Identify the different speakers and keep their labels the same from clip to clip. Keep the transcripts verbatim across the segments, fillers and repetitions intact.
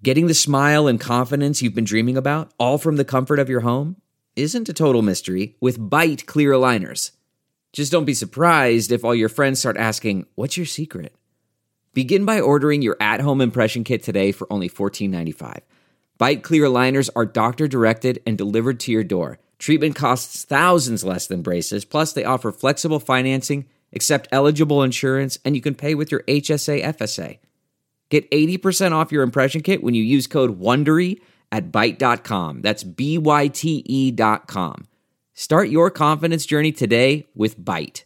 Speaker 1: Getting the smile and confidence you've been dreaming about, all from the comfort of your home, isn't a total mystery with Byte clear aligners. Just don't be surprised if all your friends start asking, "What's your secret?" Begin by ordering your at-home impression kit today for only fourteen ninety-five. Byte clear aligners are doctor-directed and delivered to your door. Treatment costs thousands less than braces, plus they offer flexible financing, accept eligible insurance, and you can pay with your H S A F S A. Get eighty percent off your impression kit when you use code WONDERY at byte dot com. That's B Y T E dot com. Start your confidence journey today with Byte.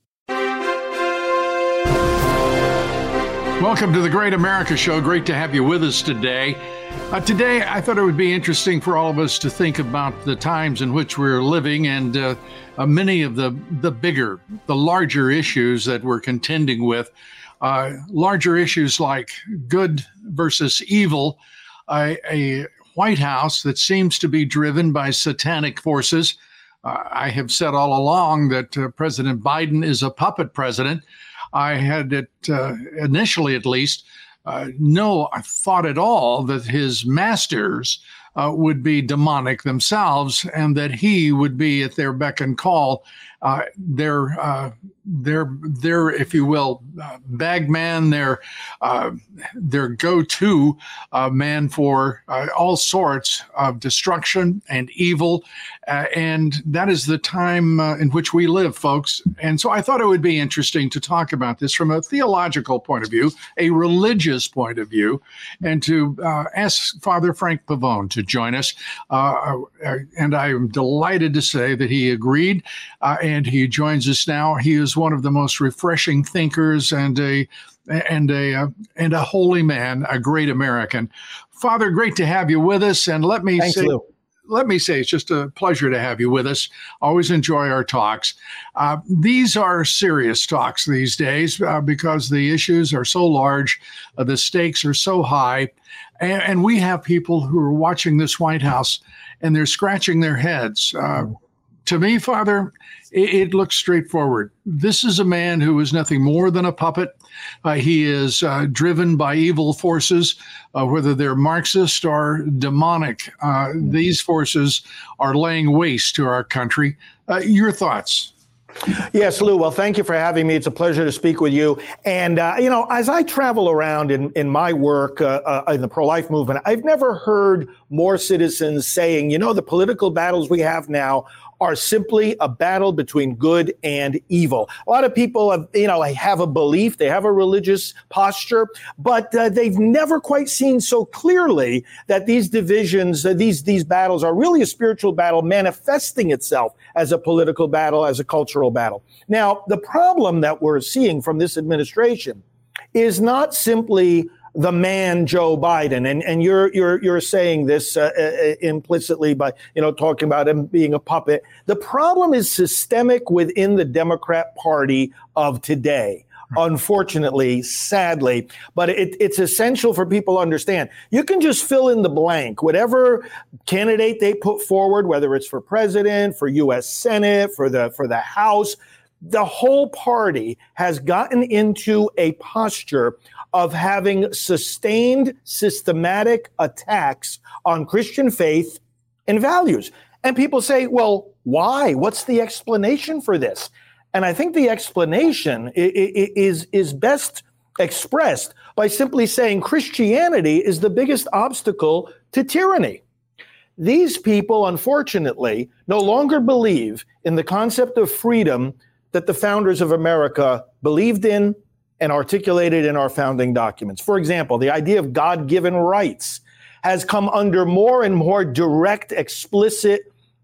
Speaker 2: Welcome to the Great America Show. Great to have you with us today. Uh, today, I thought it would be interesting for all of us to think about the times in which we're living and uh, uh, many of the, the bigger, the larger issues that we're contending with. Uh, larger issues like good versus evil, uh, a White House that seems to be driven by satanic forces. Uh, I have said all along that uh, President Biden is a puppet president. I had it, uh, initially at least, uh, no thought at all that his masters uh, would be demonic themselves and that he would be at their beck and call, uh, their, uh, their, their, if you will, uh, bag man, their, uh, their go-to uh, man for uh, all sorts of destruction and evil. Uh, and that is the time uh, in which we live, folks. And so I thought it would be interesting to talk about this from a theological point of view, a religious point of view, and to uh, ask Father Frank Pavone to join us. Uh, uh, and I am delighted to say that he agreed, uh, and he joins us now. He is one of the most refreshing thinkers and a and a uh, and a holy man, a great American. Father, great to have you with us. And let me
Speaker 3: Thanks,
Speaker 2: say.
Speaker 3: Lou.
Speaker 2: Let me say, it's just a pleasure to have you with us. Always enjoy our talks. Uh, these are serious talks these days uh, because the issues are so large, uh, the stakes are so high, and, and we have people who are watching this White House and they're scratching their heads. Uh, to me, Father, it, it looks straightforward. This is a man who is nothing more than a puppet. Uh, he is uh, driven by evil forces, uh, whether they're Marxist or demonic. Uh, these forces are laying waste to our country. Uh, your thoughts?
Speaker 3: Yes, Lou. Well, thank you for having me. It's a pleasure to speak with you. And, uh, you know, as I travel around in, in my work uh, uh, in the pro-life movement, I've never heard more citizens saying, you know, the political battles we have now are simply a battle between good and evil. A lot of people have, you know, have a belief, they have a religious posture, but uh, they've never quite seen so clearly that these divisions, uh, these these battles are really a spiritual battle manifesting itself as a political battle, as a cultural battle. Now, the problem that we're seeing from this administration is not simply the man Joe Biden, and and you're you're you're saying this uh, uh, implicitly by you know talking about him being a puppet. The problem is systemic within the Democrat Party of today. Unfortunately, sadly, but it, it's essential for people to understand. You can just fill in the blank, whatever candidate they put forward, whether it's for president, for U S Senate, for the for the House. The whole party has gotten into a posture of having sustained systematic attacks on Christian faith and values. And people say, well, why? What's the explanation for this? And I think the explanation is, is best expressed by simply saying Christianity is the biggest obstacle to tyranny. These people, unfortunately, no longer believe in the concept of freedom that the founders of America believed in and articulated in our founding documents. For example, the idea of God-given rights has come under more and more direct, explicit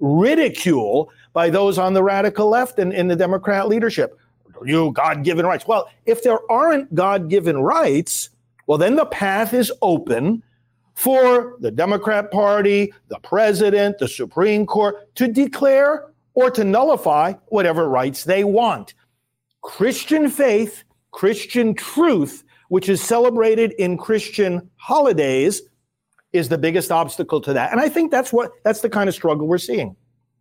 Speaker 3: ridicule by those on the radical left and in the Democrat leadership. You God-given rights. Well, if there aren't God-given rights, well, then the path is open for the Democrat Party, the president, the Supreme Court to declare or to nullify whatever rights they want. Christian faith, Christian truth, which is celebrated in Christian holidays, is the biggest obstacle to that. And I think that's what that's the kind of struggle we're seeing.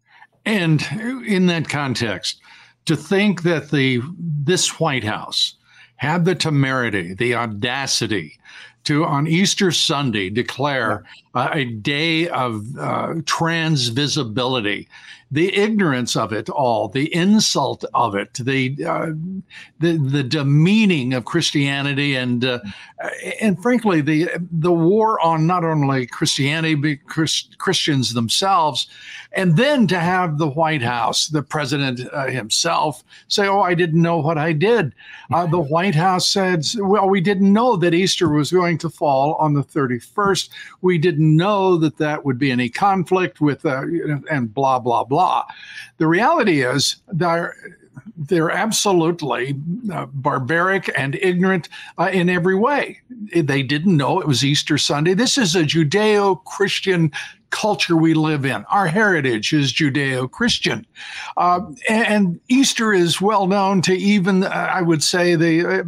Speaker 2: And in that context, to think that the this White House had the temerity, the audacity to, on Easter Sunday, declare uh, a day of uh, transvisibility, the ignorance of it all, the insult of it, the uh, the, the demeaning of Christianity, and uh, and frankly, the the war on not only Christianity but Chris, Christians themselves, and then to have the White House, the president uh, himself, say, "Oh, I didn't know what I did." Uh, the White House said, "Well, we didn't know that Easter was going to fall on the thirty-first. We didn't know that that would be any conflict with uh, and blah blah blah." The reality is they're, they're absolutely uh, barbaric and ignorant uh, in every way. They didn't know it was Easter Sunday. This is a Judeo-Christian culture we live in. Our heritage is Judeo-Christian. Uh, and, and Easter is well known to even, uh, I would say, the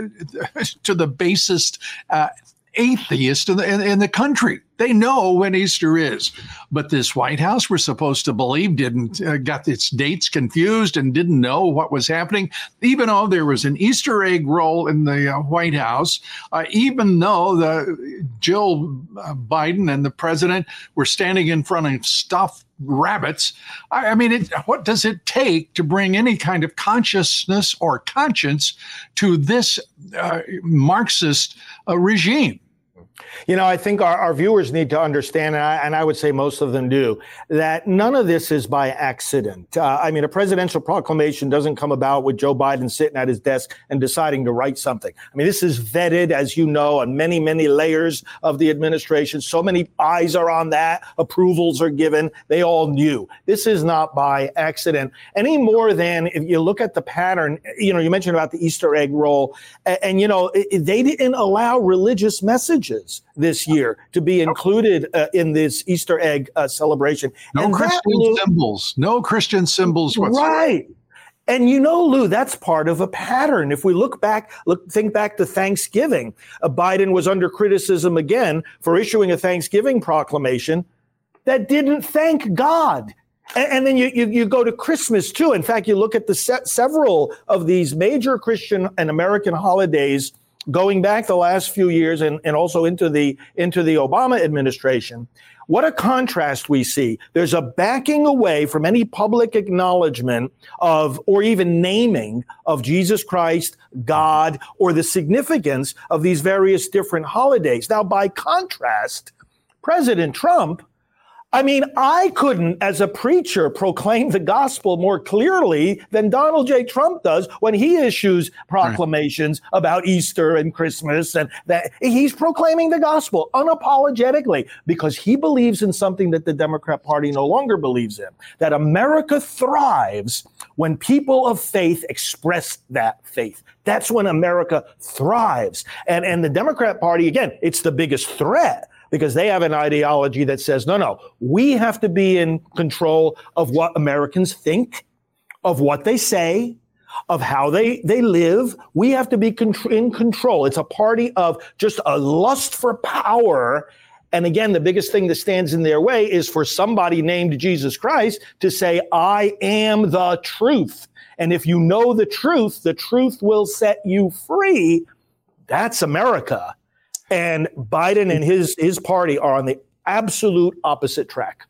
Speaker 2: uh, to the basest uh, atheist in the, in, in the country. They know when Easter is. But this White House, we're supposed to believe, didn't uh, got its dates confused and didn't know what was happening, even though there was an Easter egg roll in the uh, White House, uh, even though the Jill uh, Biden and the president were standing in front of stuffed rabbits. I, I mean, it, what does it take to bring any kind of consciousness or conscience to this uh, Marxist uh, regime?
Speaker 3: You know, I think our, our viewers need to understand, and I, and I would say most of them do, that none of this is by accident. Uh, I mean, a presidential proclamation doesn't come about with Joe Biden sitting at his desk and deciding to write something. I mean, this is vetted, as you know, on many, many layers of the administration. So many eyes are on that. Approvals are given. They all knew. This is not by accident any more than if you look at the pattern. You know, you mentioned about the Easter egg roll, and, and you know, it, they didn't allow religious messages this year to be included uh, in this Easter egg uh, celebration.
Speaker 2: No
Speaker 3: and
Speaker 2: Christian
Speaker 3: Lou,
Speaker 2: symbols, no Christian symbols whatsoever.
Speaker 3: Right. And you know, Lou, that's part of a pattern. If we look back, look, think back to Thanksgiving, uh, Biden was under criticism again for issuing a Thanksgiving proclamation that didn't thank God. And, and then you, you you go to Christmas too. In fact, you look at the se- several of these major Christian and American holidays going back the last few years and, and also into the into the Obama administration. What a contrast we see. There's a backing away from any public acknowledgement of, or even naming of Jesus Christ, God, or the significance of these various different holidays. Now, by contrast, President Trump, I mean, I couldn't, as a preacher, proclaim the gospel more clearly than Donald J. Trump does when he issues proclamations right. about Easter and Christmas, and that he's proclaiming the gospel unapologetically because he believes in something that the Democrat Party no longer believes in, that America thrives when people of faith express that faith. That's when America thrives. And, and the Democrat Party, again, it's the biggest threat, because they have an ideology that says, no, no, we have to be in control of what Americans think, of what they say, of how they, they live. We have to be contr- in control. It's a party of just a lust for power. And again, the biggest thing that stands in their way is for somebody named Jesus Christ to say, I am the truth. And if you know the truth, the truth will set you free. That's America. And Biden and his his party are on the absolute opposite track.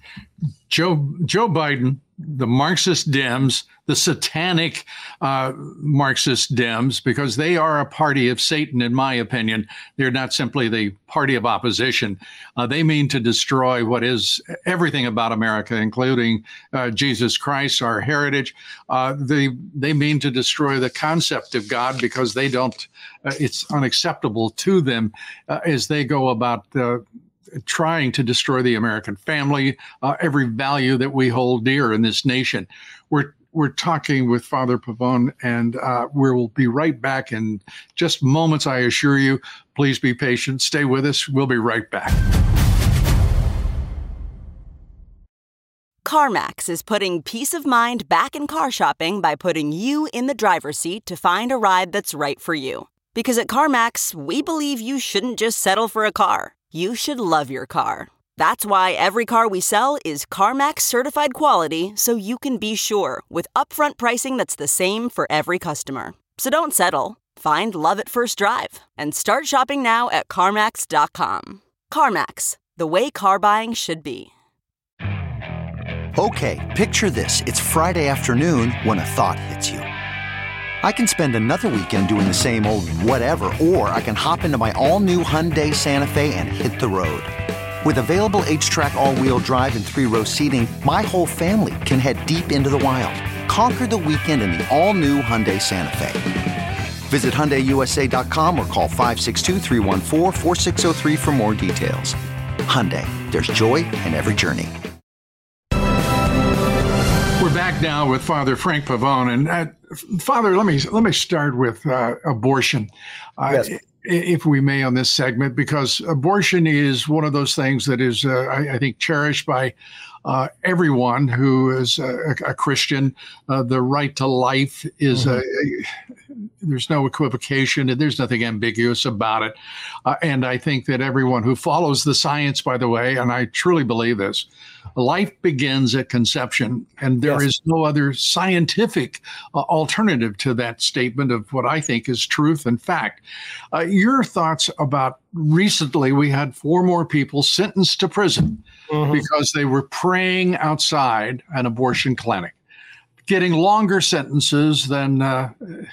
Speaker 2: Joe Joe Biden, the Marxist Dems, the satanic uh, Marxist Dems, because they are a party of Satan, in my opinion. They're not simply the party of opposition. Uh, they mean to destroy what is everything about America, including uh, Jesus Christ, our heritage. Uh, they they mean to destroy the concept of God because they don't. Uh, it's unacceptable to them uh, as they go about Uh, trying to destroy the American family, uh, every value that we hold dear in this nation. We're we're talking with Father Pavone, and uh, we'll be right back in just moments, I assure you. Please be patient. Stay with us. We'll be right back.
Speaker 4: CarMax is putting peace of mind back in car shopping by putting you in the driver's seat to find a ride that's right for you. Because at CarMax, we believe you shouldn't just settle for a car. You should love your car. That's why every car we sell is CarMax certified quality, so you can be sure with upfront pricing that's the same for every customer. So don't settle. Find love at first drive and start shopping now at CarMax dot com. CarMax, the way car buying should be.
Speaker 5: Okay, picture this. It's Friday afternoon when a thought hits you. I can spend another weekend doing the same old whatever, or I can hop into my all-new Hyundai Santa Fe and hit the road. With available H-Track all-wheel drive and three-row seating, my whole family can head deep into the wild. Conquer the weekend in the all-new Hyundai Santa Fe. Visit Hyundai U S A dot com or call five six two, three one four, four six zero three for more details. Hyundai, there's joy in every journey.
Speaker 2: We're back now with Father Frank Pavone. And uh, Father, let me let me start with uh, abortion, uh, yes. if we may, on this segment, because abortion is one of those things that is, uh, I, I think, cherished by uh, everyone who is a, a Christian. Uh, the right to life is mm-hmm. a, a there's no equivocation, and there's nothing ambiguous about it. Uh, and I think that everyone who follows the science, by the way, and I truly believe this, life begins at conception, and there yes. is no other scientific uh, alternative to that statement of what I think is truth and fact. Uh, your thoughts about recently we had four more people sentenced to prison mm-hmm. because they were praying outside an abortion clinic, getting longer sentences than uh,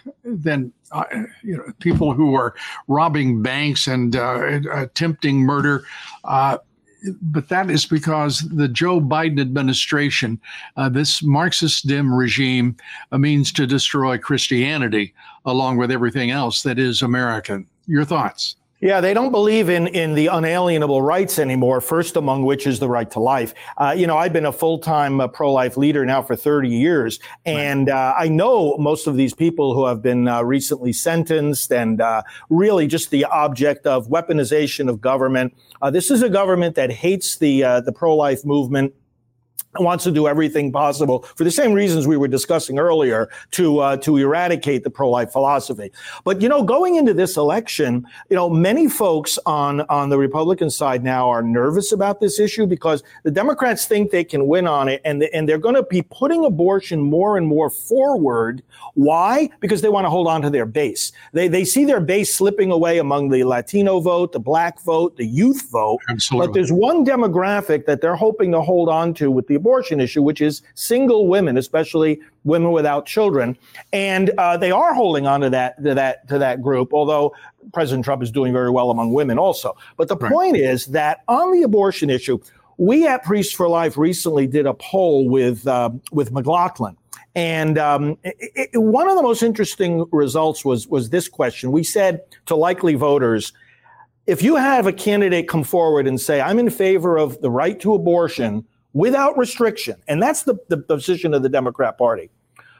Speaker 2: than uh, you know, people who are robbing banks and uh, attempting murder. Uh, but that is because the Joe Biden administration, uh, this Marxist-Dim regime, uh, means to destroy Christianity along with everything else that is American. Your thoughts?
Speaker 3: Yeah, they don't believe in, in the unalienable rights anymore, first among which is the right to life. Uh, you know, I've been a full-time uh, pro-life leader now for thirty years, and uh, I know most of these people who have been uh, recently sentenced and uh, really just the object of weaponization of government. Uh, this is a government that hates the uh, the pro-life movement, wants to do everything possible for the same reasons we were discussing earlier to uh, to eradicate the pro-life philosophy. But, you know, going into this election, you know, many folks on, on the Republican side now are nervous about this issue because the Democrats think they can win on it, and, and they're going to be putting abortion more and more forward. Why? Because they want to hold on to their base. They they see their base slipping away among the Latino vote, the black vote, the youth vote.
Speaker 2: Absolutely.
Speaker 3: But there's one demographic that they're hoping to hold on to with the abortion issue, which is single women, especially women without children. And uh, they are holding on to that, to that, to that group, although President Trump is doing very well among women also. But the right. point is that on the abortion issue, we at Priests for Life recently did a poll with, uh, with McLaughlin. And um, it, it, one of the most interesting results was, was this question. We said to likely voters, if you have a candidate come forward and say, I'm in favor of the right to abortion without restriction, and that's the, the position of the Democrat Party,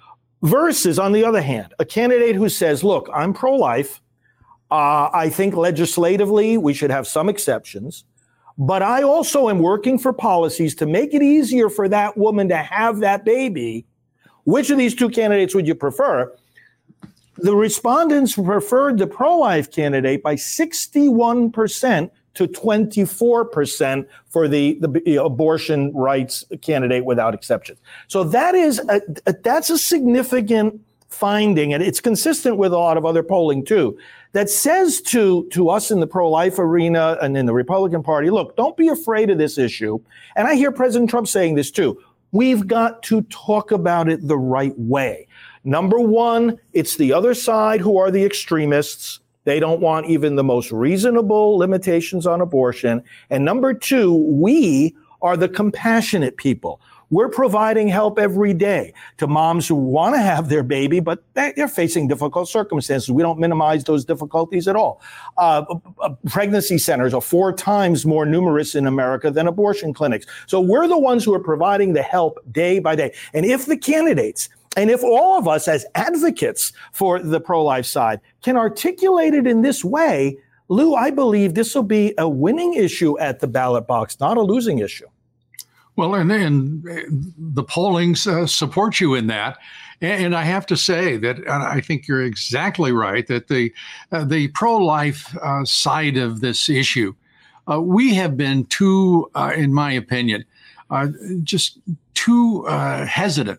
Speaker 3: versus, on the other hand, a candidate who says, look, I'm pro-life. Uh, I think legislatively we should have some exceptions, but I also am working for policies to make it easier for that woman to have that baby. Which of these two candidates would you prefer? The respondents preferred the pro-life candidate by sixty-one percent to twenty-four percent for the, the abortion rights candidate without exception. So that is a, a, that's a significant finding, and it's consistent with a lot of other polling too, that says to, to us in the pro-life arena and in the Republican Party, look, don't be afraid of this issue. And I hear President Trump saying this too. We've got to talk about it the right way. Number one, it's the other side who are the extremists. They don't want even the most reasonable limitations on abortion. And number two, we are the compassionate people. We're providing help every day to moms who want to have their baby, but they're facing difficult circumstances. We don't minimize those difficulties at all. Uh, pregnancy centers are four times more numerous in America than abortion clinics. So we're the ones who are providing the help day by day. And if the candidates, and if all of us as advocates for the pro-life side can articulate it in this way, Lou, I believe this will be a winning issue at the ballot box, not a losing issue.
Speaker 2: Well, and then the polling uh, supports you in that. And I have to say that and I think you're exactly right, that the uh, the pro-life uh, side of this issue, uh, we have been too, uh, in my opinion, uh, just too uh, hesitant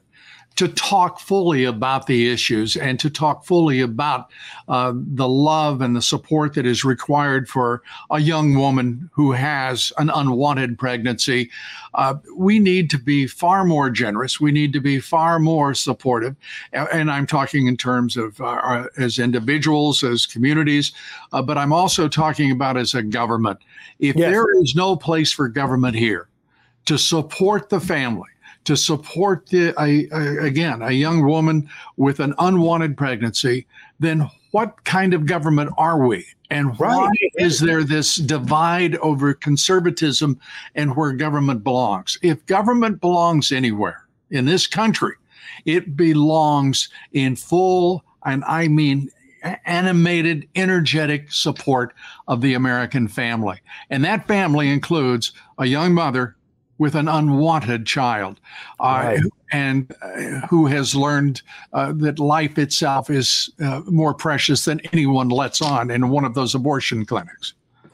Speaker 2: to talk fully about the issues and to talk fully about uh, the love and the support that is required for a young woman who has an unwanted pregnancy. Uh, we need to be far more generous. We need to be far more supportive. And I'm talking in terms of uh, as individuals, as communities, uh, but I'm also talking about as a government. If yes. there is no place for government here to support the family, to support, the, a, a, again, a young woman with an unwanted pregnancy, then what kind of government are we? And why right. is there this divide over conservatism and where government belongs? If government belongs anywhere in this country, it belongs in full, and I mean animated, energetic support of the American family. And that family includes a young mother with an unwanted child, uh, right. and uh, who has learned uh, that life itself is uh, more precious than anyone lets on in one of those abortion clinics.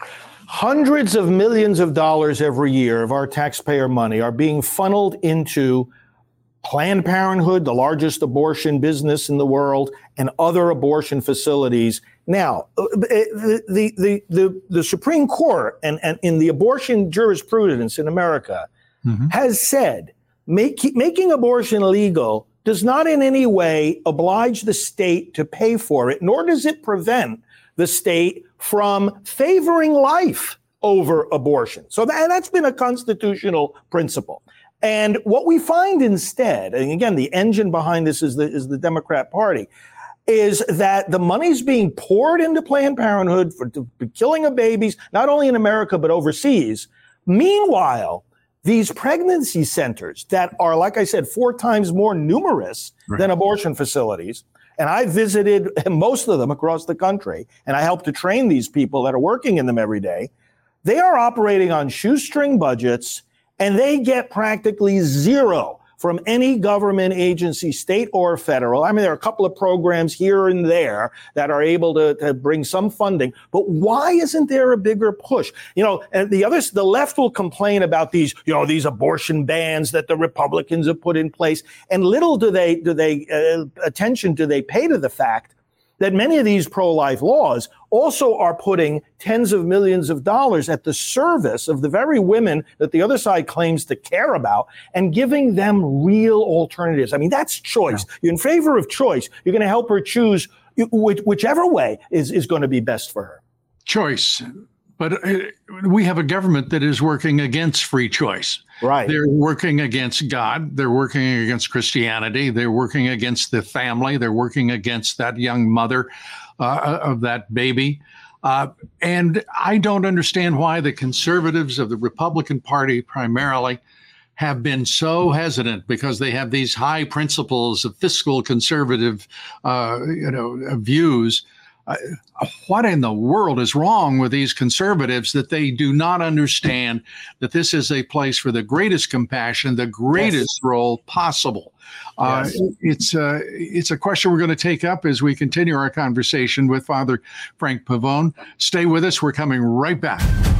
Speaker 3: Hundreds of millions of dollars every year of our taxpayer money are being funneled into Planned Parenthood, the largest abortion business in the world, and other abortion facilities. Now, the the the the, the Supreme Court and, and in the abortion jurisprudence in America mm-hmm. has said make, making abortion legal does not in any way oblige the state to pay for it, nor does it prevent the state from favoring life over abortion. So that, that's been a constitutional principle. And what we find instead, and again, the engine behind this is the is the Democrat Party, is that the money's being poured into Planned Parenthood for the killing of babies, not only in America, but overseas. Meanwhile, these pregnancy centers that are, like I said, four times more numerous right. than abortion facilities, and I visited most of them across the country, and I help to train these people that are working in them every day, they are operating on shoestring budgets, and they get practically zero from any government agency, state or federal. I mean, there are a couple of programs here and there that are able to, to bring some funding. But why isn't there a bigger push? You know, and the others, the left will complain about these, you know, these abortion bans that the Republicans have put in place. And little do they, do they, uh, attention do they pay to the fact that many of these pro-life laws also are putting tens of millions of dollars at the service of the very women that the other side claims to care about and giving them real alternatives. I mean, that's choice. Yeah. You're in favor of choice. You're going to help her choose whichever way is, is going to be best for her.
Speaker 2: Choice. But we have a government that is working against free choice.
Speaker 3: Right.
Speaker 2: They're working against God. They're working against Christianity. They're working against the family. They're working against that young mother uh, of that baby. Uh, and I don't understand why the conservatives of the Republican Party primarily have been so hesitant, because they have these high principles of fiscal conservative, uh, you know, views. Uh, what in the world is wrong with these conservatives that they do not understand that this is a place for the greatest compassion, the greatest yes. role possible? Uh, yes. It's, uh, it's a question we're going to take up as we continue our conversation with Father Frank Pavone. Stay with us. We're coming right back.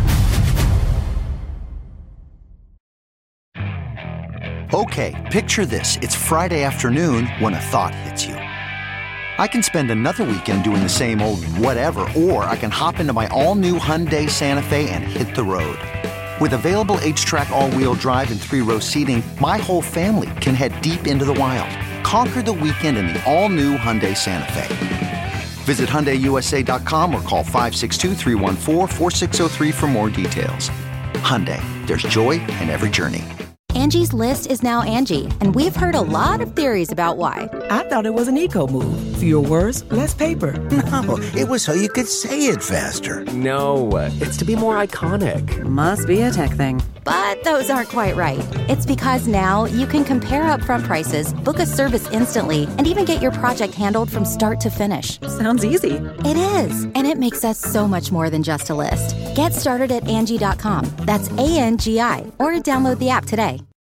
Speaker 5: Okay, picture this. It's Friday afternoon when a thought hits you. I can spend another weekend doing the same old whatever, or I can hop into my all-new Hyundai Santa Fe and hit the road. With available H-Track all-wheel drive and three-row seating, my whole family can head deep into the wild. Conquer the weekend in the all-new Hyundai Santa Fe. Visit Hyundai U S A dot com or call five six two, three one four, four six zero three for more details. Hyundai, there's joy in every journey.
Speaker 6: Angie's List is now Angie, and we've heard a lot of theories about why.
Speaker 7: I thought it was an eco move. Fewer words, less paper.
Speaker 8: No, it was so you could say it faster.
Speaker 9: No, it's to be more iconic.
Speaker 6: Must be a tech thing. But those aren't quite right. It's because now you can compare upfront prices, book a service instantly, and even get your project handled from start to finish.
Speaker 7: Sounds easy.
Speaker 6: It is, and it makes us so much more than just a list. Get started at Angie dot com. That's A N G I, or download the app today.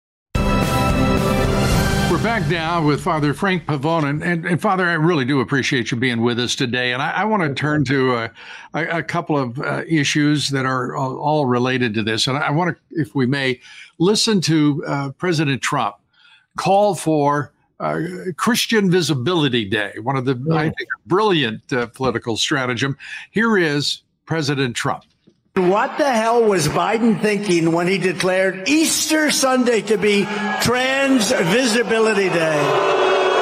Speaker 2: We're back now with Father Frank Pavone. And, and, and Father, I really do appreciate you being with us today. And I, I want to turn to a, a, a couple of uh, issues that are all, all related to this. And I want to, if we may, listen to uh, President Trump call for uh, Christian Visibility Day, one of the, mm. I think, brilliant uh, political stratagem. Here is President Trump.
Speaker 10: What the hell was Biden thinking when he declared Easter Sunday to be Trans Visibility Day?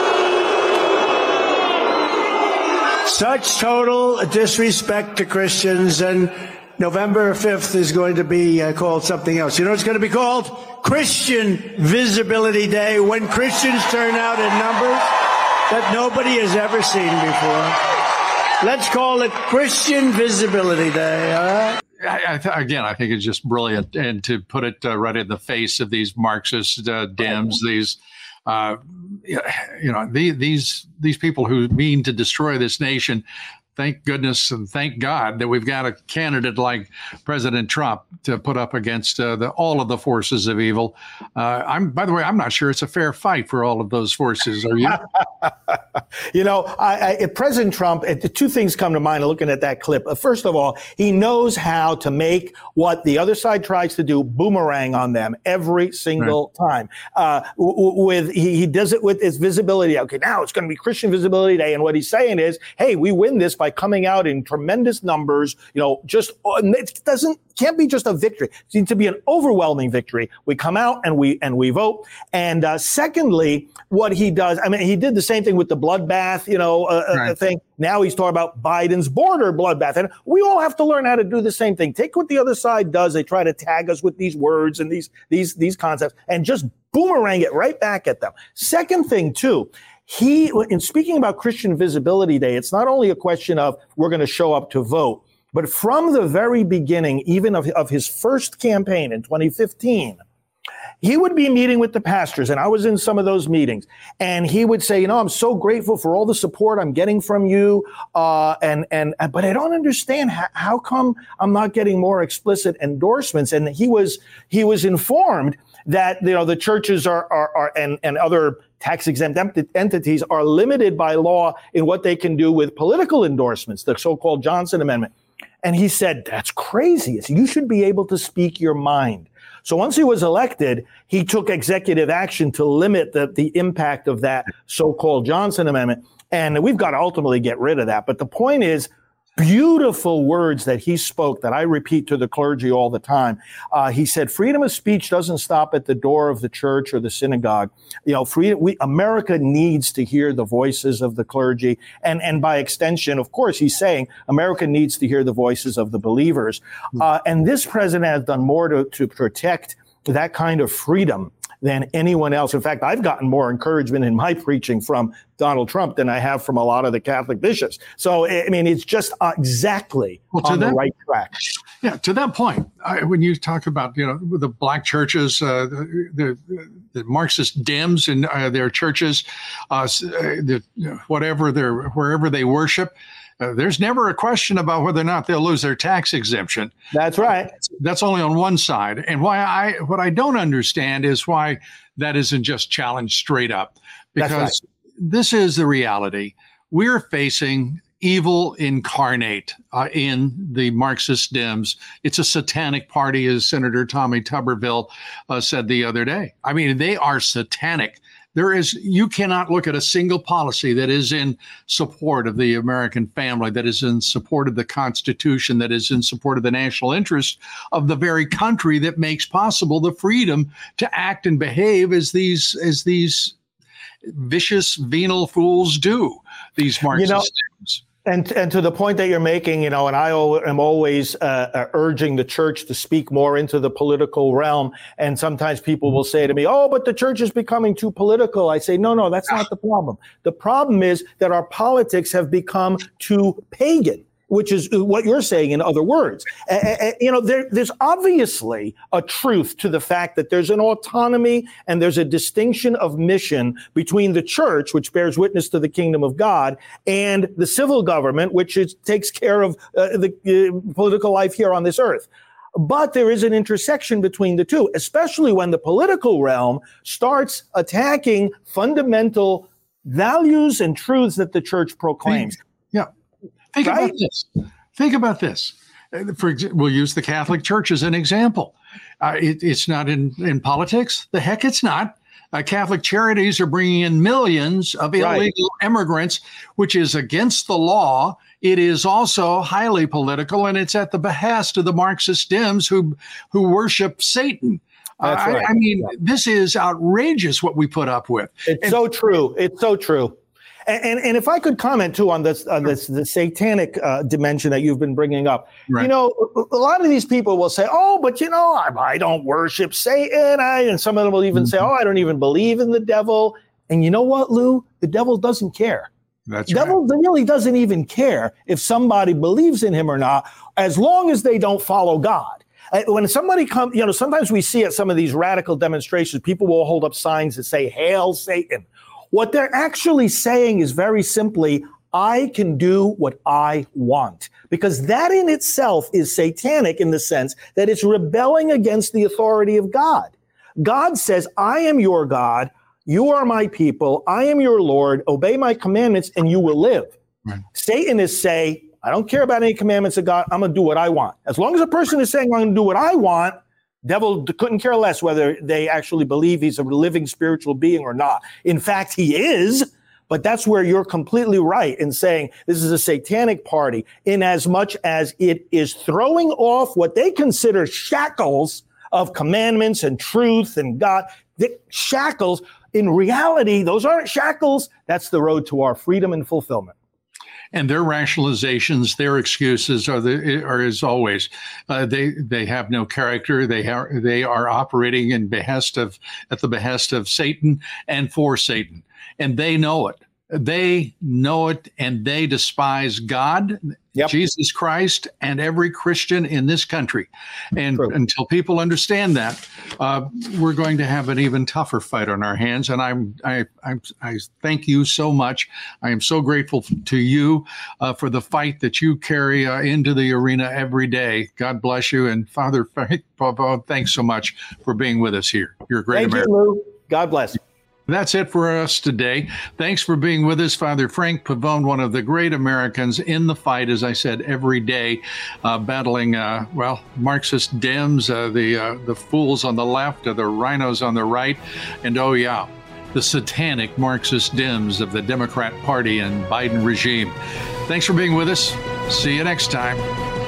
Speaker 10: Such total disrespect to Christians, and November fifth is going to be uh, called something else. You know, it's going to be called Christian Visibility Day, when Christians turn out in numbers that nobody has ever seen before. Let's call it Christian Visibility Day, all right?
Speaker 2: I, I th- again, I think it's just brilliant, and to put it uh, right in the face of these Marxist uh, Dems, these, uh, you know, the, these these people who mean to destroy this nation. Thank goodness and thank God that we've got a candidate like President Trump to put up against uh, the, all of the forces of evil. Uh, I'm, by the way, I'm not sure it's a fair fight for all of those forces. Are you?
Speaker 3: you know, I, I, President Trump, it, two things come to mind looking at that clip. Uh, first of all, he knows how to make what the other side tries to do boomerang on them every single right. time. Uh, w- with he, he does it with his visibility. Okay, now it's going to be Christian Visibility Day, and what he's saying is, hey, we win this by by coming out in tremendous numbers, you know, just, it doesn't, can't be just a victory. It needs to be an overwhelming victory. We come out and we, and we vote. And, uh, secondly, what he does, I mean, he did the same thing with the bloodbath, you know, uh, right. thing. Now he's talking about Biden's border bloodbath. And we all have to learn how to do the same thing. Take what the other side does. They try to tag us with these words and these, these, these concepts and just boomerang it right back at them. Second thing, too, He, in speaking about Christian Visibility Day, it's not only a question of we're going to show up to vote, but from the very beginning, even of, of his first campaign in twenty fifteen, he would be meeting with the pastors, and I was in some of those meetings, and he would say, you know, I'm so grateful for all the support I'm getting from you, uh, and, and, but I don't understand how, how come I'm not getting more explicit endorsements. And he was, he was informed that, you know, the churches are, are, are and, and other tax-exempt entities are limited by law in what they can do with political endorsements, the so-called Johnson Amendment. And he said, that's crazy. You should be able to speak your mind. So once he was elected, he took executive action to limit the, the impact of that so-called Johnson Amendment. And we've got to ultimately get rid of that. But the point is, beautiful words that he spoke that I repeat to the clergy all the time. Uh, he said, freedom of speech doesn't stop at the door of the church or the synagogue. You know, freedom, we, America needs to hear the voices of the clergy. And, and by extension, of course, he's saying America needs to hear the voices of the believers. Uh, and this president has done more to, to protect that kind of freedom than anyone else. In fact, I've gotten more encouragement in my preaching from Donald Trump than I have from a lot of the Catholic bishops. So, I mean, it's just uh, exactly well, on that, the right track.
Speaker 2: Yeah, to that point, I, when you talk about, you know, the black churches, uh, the, the, the Marxist Dems in uh, their churches, uh, the, you know, whatever they're, wherever they worship, Uh, there's never a question about whether or not they'll lose their tax exemption.
Speaker 3: That's right.
Speaker 2: That's only on one side. And why I what I don't understand is why that isn't just challenged straight up. Because That's right. This is the reality. We're facing evil incarnate uh, in the Marxist Dems. It's a satanic party, as Senator Tommy Tuberville uh, said the other day. I mean, they are satanic. There is, you cannot look at a single policy that is in support of the American family, that is in support of the Constitution, that is in support of the national interest of the very country that makes possible the freedom to act and behave as these as these vicious, venal fools do, these Marxist
Speaker 3: you know,
Speaker 2: Dems.
Speaker 3: And and to the point that you're making, you know, and I am always uh, urging the church to speak more into the political realm. And sometimes people will say to me, oh, but the church is becoming too political. I say, no, no, that's not the problem. The problem is that our politics have become too pagan, which is what you're saying in other words. Uh, you know, there, there's obviously a truth to the fact that there's an autonomy and there's a distinction of mission between the church, which bears witness to the kingdom of God, and the civil government, which is, takes care of uh, the uh, political life here on this earth. But there is an intersection between the two, especially when the political realm starts attacking fundamental values and truths that the church proclaims.
Speaker 2: Yeah. Think right? about this. Think about this. For example, we'll use the Catholic Church as an example. Uh, it, it's not in, in politics. The heck it's not. Uh, Catholic Charities are bringing in millions of illegal right. immigrants, which is against the law. It is also highly political, and it's at the behest of the Marxist Dems who who worship Satan.
Speaker 3: That's
Speaker 2: uh,
Speaker 3: right.
Speaker 2: I, I mean, yeah. this is outrageous what we put up with.
Speaker 3: It's
Speaker 2: and,
Speaker 3: so true. It's so true. And, and and if I could comment too on this on this the satanic uh, dimension that you've been bringing up, right. you know, a lot of these people will say, "Oh, but you know, I, I don't worship Satan," I, and some of them will even mm-hmm. say, "Oh, I don't even believe in the devil." And you know what, Lou? The devil doesn't care.
Speaker 2: That's
Speaker 3: the devil
Speaker 2: right.
Speaker 3: really doesn't even care if somebody believes in him or not, as long as they don't follow God. When somebody comes, you know, sometimes we see at some of these radical demonstrations, people will hold up signs that say, "Hail Satan." What they're actually saying is very simply, I can do what I want. Because that in itself is satanic in the sense that it's rebelling against the authority of God. God says, I am your God, you are my people, I am your Lord, obey my commandments, and you will live. Right. Satan is saying, I don't care about any commandments of God, I'm going to do what I want. As long as a person is saying, I'm going to do what I want, devil couldn't care less whether they actually believe he's a living spiritual being or not. In fact, he is, but that's where you're completely right in saying this is a satanic party, in as much as it is throwing off what they consider shackles of commandments and truth and God. The shackles, in reality, those aren't shackles. That's the road to our freedom and fulfillment.
Speaker 2: And their rationalizations, their excuses are the are as always. Uh, they they have no character. They are they are operating in behest of at the behest of Satan and for Satan, and they know it. They know it, and they despise God, yep. Jesus Christ, and every Christian in this country. And True. Until people understand that, uh, we're going to have an even tougher fight on our hands. And I'm, I, I, I thank you so much. I am so grateful to you uh, for the fight that you carry uh, into the arena every day. God bless you, and Father, thanks so much for being with us here. You're a great
Speaker 3: Thank
Speaker 2: American.
Speaker 3: you, Lou. God bless.
Speaker 2: That's it for us today. Thanks for being with us, Father Frank Pavone, one of the great Americans in the fight, as I said, every day, uh, battling, uh, well, Marxist Dems, uh, the uh, the fools on the left, or the rhinos on the right, and oh yeah, the satanic Marxist Dems of the Democrat Party and Biden regime. Thanks for being with us. See you next time.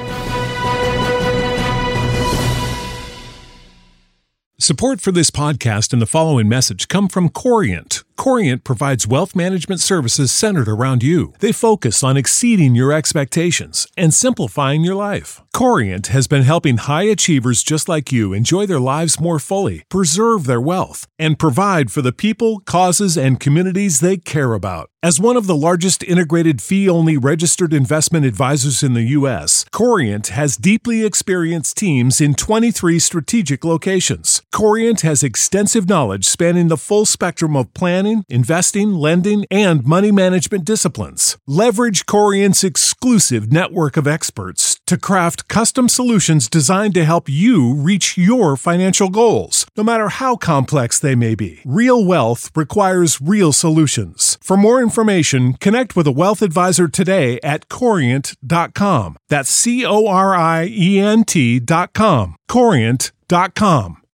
Speaker 11: Support for this podcast and the following message come from Corient. Corient provides wealth management services centered around you. They focus on exceeding your expectations and simplifying your life. Corient has been helping high achievers just like you enjoy their lives more fully, preserve their wealth, and provide for the people, causes, and communities they care about. As one of the largest integrated fee-only registered investment advisors in the U S, Corient has deeply experienced teams in twenty-three strategic locations. Corient has extensive knowledge spanning the full spectrum of planning, investing, lending, and money management disciplines. Leverage Corient's exclusive network of experts to craft custom solutions designed to help you reach your financial goals, no matter how complex they may be. Real wealth requires real solutions. For more information, connect with a wealth advisor today at corient dot com. That's C O R I E N T dot com. corient dot com.